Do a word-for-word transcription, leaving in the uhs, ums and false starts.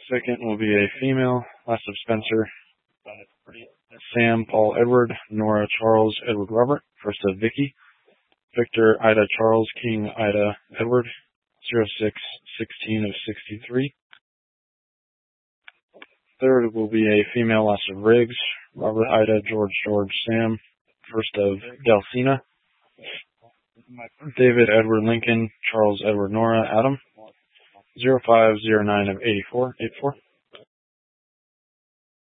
Second will be a female, last of Spencer, Sam, Paul, Edward, Nora, Charles, Edward, Robert. First of Vicky, Victor, Ida, Charles, King, Ida, Edward, zero six sixteen of sixty-three. Third will be a female, last of Riggs, Robert, Ida, George, George, Sam. First of Delcina, David, Edward, Lincoln, Charles, Edward, Nora, Adam, zero five zero nine of eighty-four, eighty-four.